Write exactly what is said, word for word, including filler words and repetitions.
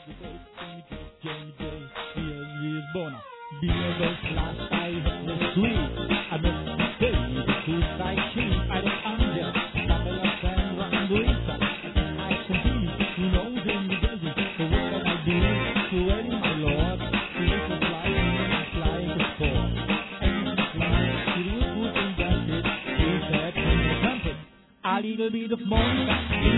Lisbona. Beer goes last, I hit the street. I must say, the truth I cheat. I don't under, Babylon and Randuisa. I compete, who knows in the desert. So what can I do? To ready, my lord. To make a fly, and fly to sport. And to fly, to do a good thing that it. He said, from the trumpet. A little bit of Monica.